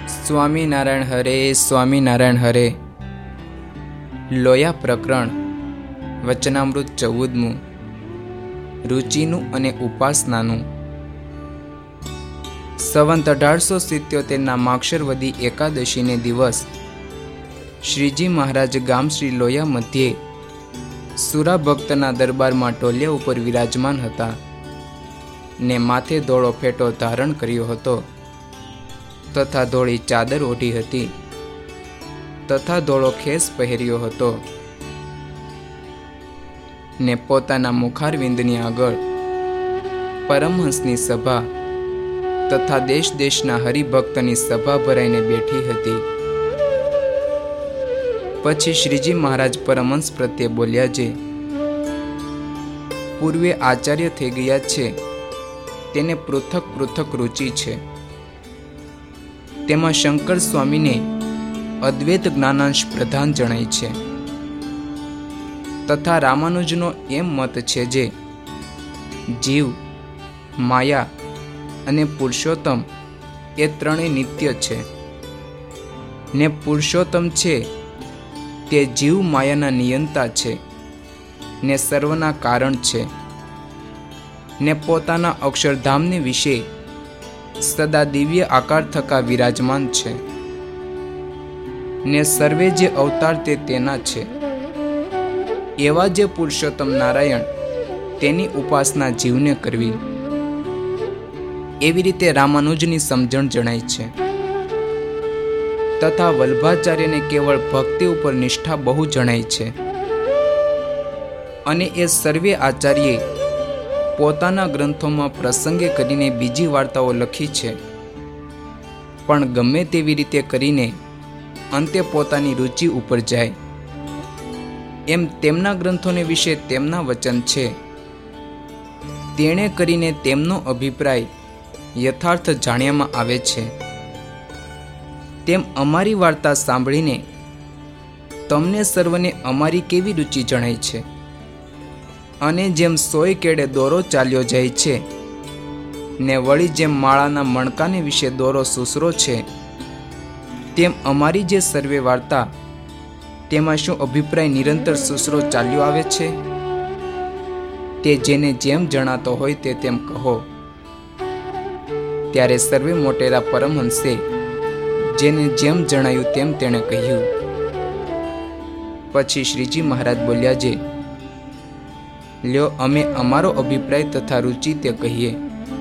સ્વામિનારાયણ હરે, સ્વામિનારાયણ હરે. લોયા પ્રકરણ વચનામૃત 14મું. રુચિનું અને ઉપાસનાનું. સંવંત 1877ના માક્ષરવદી એકાદશીને દિવસ શ્રીજી મહારાજ ગામ શ્રી લોયા મધ્યે સુરા ભક્તના દરબારમાં ટોલિયા ઉપર વિરાજમાન હતા ને માથે ધોળો ફેટો ધારણ કર્યો હતો તથા ધોળી ચાદર ઓઢી હતી તથા ધોળો ખેસ પહેર્યો હતો ને પોતાના મુખારવિંદની આગળ પરમહંસની સભા તથા દેશ દેશના હરિભક્તની સભા ભરાઈને બેઠી હતી. પછી શ્રીજી મહારાજ પરમહંસ પ્રત્યે બોલ્યા, જે પૂર્વે આચાર્ય થઈ ગયા છે તેને પૃથક પૃથક રુચિ છે. તેમાં શંકર સ્વામીને અદ્વૈત જ્ઞાનાંશ પ્રધાન જણાય છે તથા રામાનુજનો એમ મત છે જે જીવ, માયા અને પુરુષોત્તમ એ ત્રણેય નિત્ય છે ને પુરુષોત્તમ છે તે જીવ માયાના નિયંતા છે ને સર્વના કારણ છે ને પોતાના અક્ષરધામને વિશે સદા દિવ્ય આકાર થકા વિરાજમાન છે ને સર્વે જે અવતાર તે તેના છે. એવા જે પુરુષોત્તમ નારાયણ તેની ઉપાસના જીવને કરવી, એવી રીતે રામાનુજની સમજણ જણાય છે. તથા વલ્ભાચાર્યને કેવળ ભક્તિ ઉપર નિષ્ઠા બહુ જણાય છે અને એ સર્વે આચાર્યે પોતાના ગ્રંથોમાં પ્રસંગે કરીને બીજી વાર્તાઓ લખી છે, પણ ગમે તેવી રીતે કરીને અંતે પોતાની રુચિ ઉપર જાય. એમ તેમના ગ્રંથોને વિશે તેમના વચન છે, તેણે કરીને તેમનો અભિપ્રાય યથાર્થ જાણ્યામાં આવે છે. તેમ અમારી વાર્તા સાંભળીને તમને સર્વને અમારી કેવી રુચિ જણાય છે અને જેમ સોય કેડે દોરો ચાલ્યો જાય છે ને વળી જેમ માળાના મણકાને વિશે દોરો સુસરો છે, તેમ અમારી જે સર્વે વાર્તા તેમાં શું અભિપ્રાય નિરંતર સુસરો ચાલ્યો આવે છે? તે જેને જેમ જણાતો હોય તે તેમ કહો. ત્યારે સર્વે મોટેરા પરમહંસે જેને જેમ જણાયું તેમ તેણે કહ્યું. પછી શ્રીજી મહારાજ બોલ્યા, જે લ્યો અમે અમારો અભિપ્રાય તથા રુચિ તે કહીએ.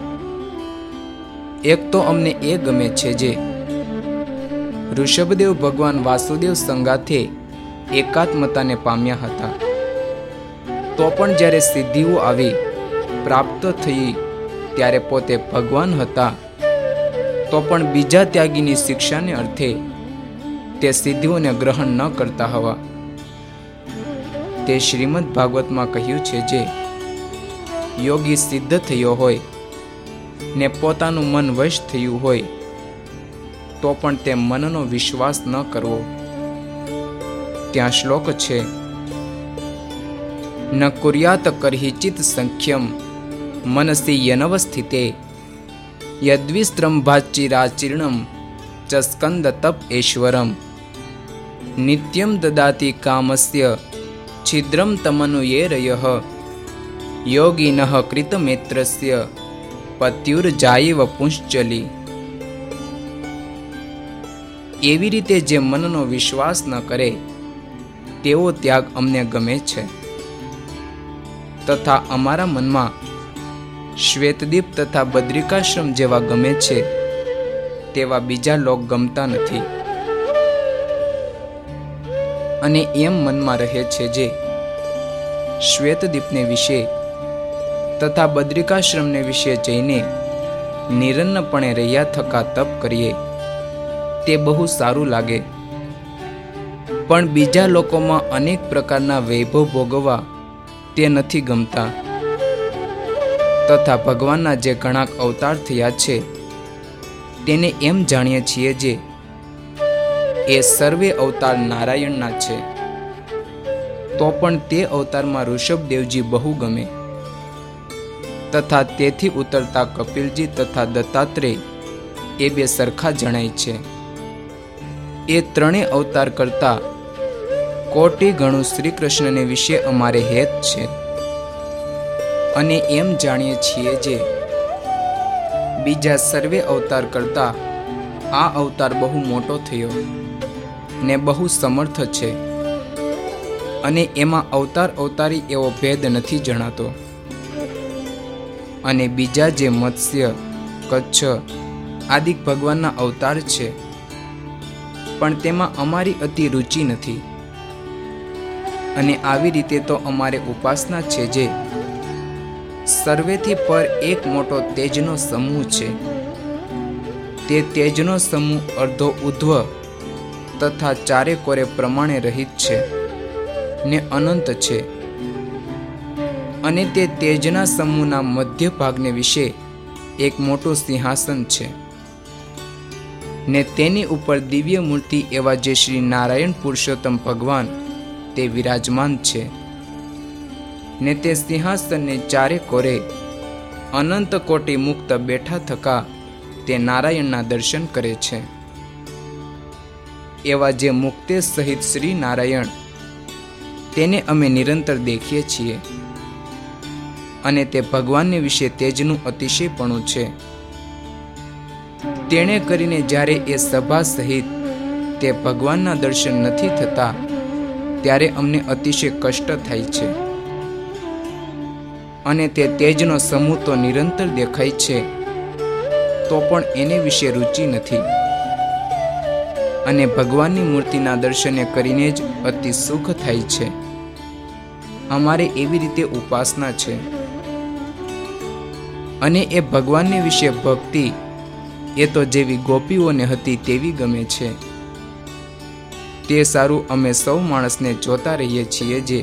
એક તો અમને એ ગમે છે જે ઋષભદેવ ભગવાન વાસુદેવ સંગાથે એકાત્મતાને પામ્યા હતા, તો પણ જ્યારે સિદ્ધિઓ આવી પ્રાપ્ત થઈ ત્યારે પોતે ભગવાન હતા, તો પણ બીજા ત્યાગીની શિક્ષાને અર્થે તે સિદ્ધિઓને ગ્રહણ ન કરતા હવા. તે શ્રીમદ ભાગવતમાં કહ્યું છે, જે યોગી સિદ્ધ થયો હોય ને પોતાનું મન વશ થયું હોય તો પણ તે મનનો વિશ્વાસ ન કરવો. ત્યાં શ્લોક છે, ન કુર્યાત કરહિચિત સંખ્યમ મનસી યનવસ્થિતે યદ્વિસ્ત્રંભાચિરાચીર્ણમ ચ સ્કંદ તપ ઐશ્વરમ નિત્યમ દદાતિ કામસ્ય છિદ્રમ તમનુયેરયઃ યોગિનઃ કૃતમેત્રસ્ય પત્યુર્જાયેવ પુંશ્ચલી. એવી રીતે જે મનનો વિશ્વાસ ન કરે તેવો ત્યાગ અમને ગમે છે તથા અમારા મનમાં શ્વેતદીપ તથા બદ્રિકાશ્રમ જેવા ગમે છે તેવા બીજા લોક ગમતા નથી. અને એમ મનમાં રહે છે જે શ્વેતદીપને વિશે તથા બદ્રિકાશ્રમને વિશે જઈને નિરન્નપણે રહ્યા થકા તપ કરીએ તે બહુ સારું લાગે, પણ બીજા લોકોમાં અનેક પ્રકારના વૈભવ ભોગવવા તે નથી ગમતા. તથા ભગવાનના જે ઘણા અવતાર થયા છે તેને એમ જાણીએ છીએ જે એ સર્વે અવતાર નારાયણના છે, તો પણ તે અવતારમાં ઋષભદેવજી બહુ ગમે તથા તેથી ઉતરતા કપિલજી તથા દત્તાત્રેય એ બે સરખા જણાય છે. એ ત્રણેય અવતાર કરતા કોટી ગણું શ્રી કૃષ્ણને વિશે અમારે હેત છે. અને એમ જાણીએ છીએ જે બીજા સર્વે અવતાર કરતા આ અવતાર બહુ મોટો થયો ને બહુ સમર્થ છે, અને એમાં અવતાર અવતારી એવો ભેદ નથી જણાતો. અને બીજા જે મત્સ્ય, કચ્છ આદિ ભગવાનના અવતાર છે, પણ તેમાં અમારી અતિ રુચિ નથી. અને આવી રીતે તો અમારે ઉપાસના છે જે સર્વેથી પર એક મોટો તેજનો સમૂહ છે. તે તેજનો સમૂહ અર્ધો ઉધ્વ તથા ચારે કોરે પ્રમાણે રહિત છે ને અનંત છે. અને તે તેજના સમૂહના મધ્ય ભાગને વિશે એક મોટું સિંહાસન છે, ને તેની ઉપર દિવ્ય મૂર્તિ એવા જે શ્રી નારાયણ પુરુષોત્તમ ભગવાન તે વિરાજમાન છે. ને તે સિંહાસનને ચારે કોરે અનંત કોટી મુક્ત બેઠા થકા તે નારાયણના દર્શન કરે છે. એવા જે મુક્તેશ સહિત શ્રી નારાયણ તેને અમે નિરંતર દેખીએ છીએ. અને તે ભગવાનને વિશે તેજનું અતિશયપણું છે. તેણે કરીને જ્યારે એ સભા સહિત તે ભગવાનના દર્શન નથી થતા ત્યારે અમને અતિશય કષ્ટ થાય છે. અને તે તેજનો સમૂહ તો નિરંતર દેખાય છે, તો પણ એને વિશે રુચિ નથી. અને ભગવાનની મૂર્તિના દર્શને કરીને જ અતિ સુખ થાય છે. અમારે એવી રીતે ઉપાસના છે. અને એ ભગવાનને વિશે ભક્તિ એ તો જેવી ગોપીઓને હતી તેવી ગમે છે. તે સારું અમે સૌ માણસને જોતા રહીએ છીએ જે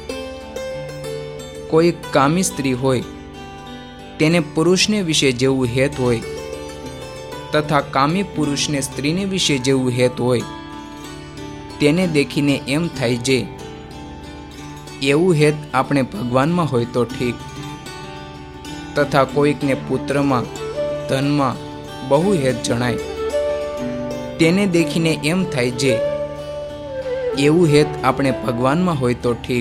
કોઈ કામી સ્ત્રી હોય તેને પુરુષને વિશે જેવું હેત હોય તથા કામી પુરુષને સ્ત્રીને વિશે જેવું હેત હોય તેને દેખીને એમ થાય જે એવું હેત આપણે ભગવાનમાં હોય તો ઠીક. તથા કોઈકને પુત્રમાં, ધનમાં બહુ હેત જણાય તેને દેખીને એમ થાય જે એવું હેત આપણે ભગવાનમાં હોય તો ઠીક.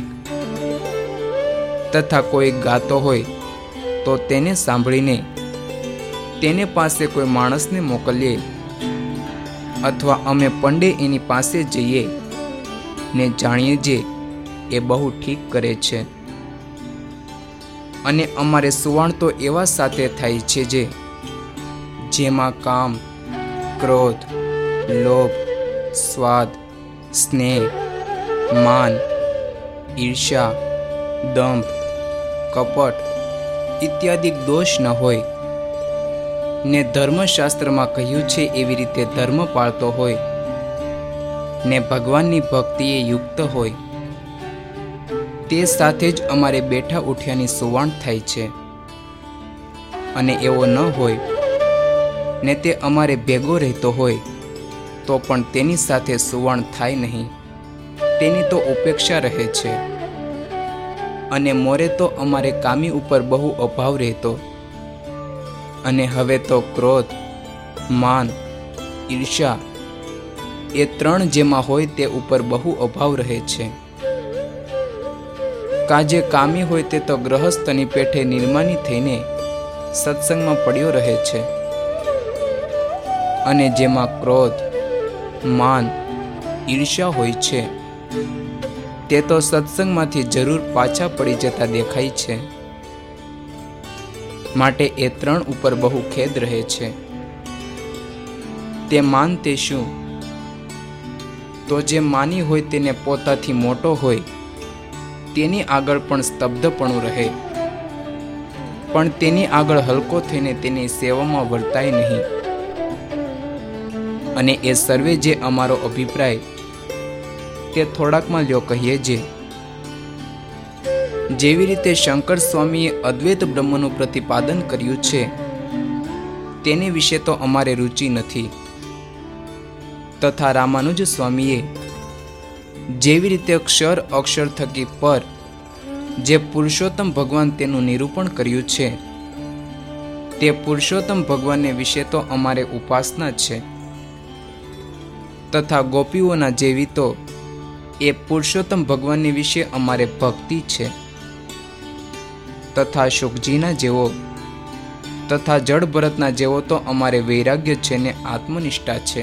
તથા કોઈ ગાતો હોય તો તેને સાંભળીને તેને પાસે કોઈ માણસને મોકલીએ અથવા અમે પંડે એની પાસે જઈએ ને જાણીએ જે એ બહુ ઠીક કરે છે. અને અમારે સુવાણ તો એવા સાથે થાય છે જે જેમાં કામ, ક્રોધ, લોભ, સ્વાદ, સ્નેહ, માન, ઈર્ષ્યા, દંભ, કપટ ઇત્યાદિ દોષ ન હોય ને ધર્મશાસ્ત્રમાં કહ્યું છે એવી રીતે ધર્મ પાળતો હોય ને ભગવાનની ભક્તિએ યુક્ત હોય. તે સાથે જ અમારે બેઠા ઉઠ્યાની સુવાણ થાય છે. અને એવો ન હોય ને તે અમારે ભેગો રહેતો હોય તો પણ તેની સાથે સુવાણ થાય નહીં, તેની તો ઉપેક્ષા રહે છે. અને મોરે તો અમારે કામી ઉપર બહુ અભાવ રહેતો, અને હવે તો ક્રોધ, માન, ઈર્ષ્યા એ ત્રણ જેમાં હોય તે ઉપર બહુ અભાવ રહે છે. કાજે કામી હોય તે તો ગ્રહસ્થની પેઠે નિર્માની થઈને સત્સંગમાં પડ્યો રહે છે. અને જેમાં ક્રોધ, માન, ઈર્ષ્યા હોય છે તે તો સત્સંગમાંથી જરૂર પાછા પડી જતા દેખાય છે. માટે એ ત્રણ ઉપર બહુ ખેદ રહે છે. તે માન તે શું? તો જે માની હોય તેને પોતાથી મોટો હોય તેની આગળ પણ સ્તબ્ધપણું રહે, પણ તેની આગળ હલકો થઈને તેની સેવામાં વર્તાય નહીં. અને એ સર્વે જે અમારો અભિપ્રાય તે થોડાકમાં લ્યો કહીએ જે જેવી રીતે શંકર સ્વામીએ અદ્વૈત બ્રહ્મનું પ્રતિપાદન કર્યું છે તેને વિશે તો અમારે રુચિ નથી. તથા રામાનુજ સ્વામીએ જેવી રીતે અક્ષર અક્ષર થકી પર જે પુરુષોત્તમ ભગવાન તેનું નિરૂપણ કર્યું છે તે પુરુષોત્તમ ભગવાનને વિશે તો અમારે ઉપાસના છે. તથા ગોપીઓના જેવી તો એ પુરુષોત્તમ ભગવાનની વિશે અમારે ભક્તિ છે, તથા શુકજીના જેવો તથા જળ ભરતના જેવો તો અમારે વૈરાગ્ય છે ને આત્મનિષ્ઠા છે.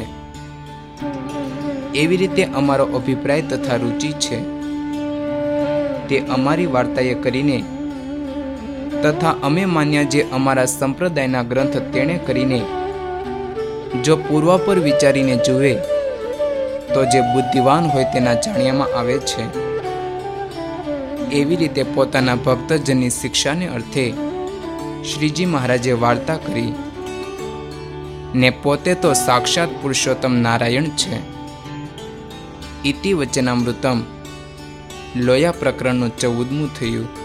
એવી રીતે અમારો અભિપ્રાય તથા રુચિ છે તે અમારી વાર્તાએ કરીને તથા અમે માન્યા જે અમારા સંપ્રદાયના ગ્રંથ તેણે કરીને જો પૂર્વાપર વિચારીને જુએ તો જે બુદ્ધિવાન હોય તેના જાણ્યામાં આવે છે. એવી રીતે પોતાના ભક્તજનની શિક્ષાને અર્થે શ્રીજી મહારાજે વાર્તા કરી ને પોતે તો સાક્ષાત પુરુષોત્તમ નારાયણ છે. ઇતિ વચનામૃતમ લોયા પ્રકરણનું 14મું થયું.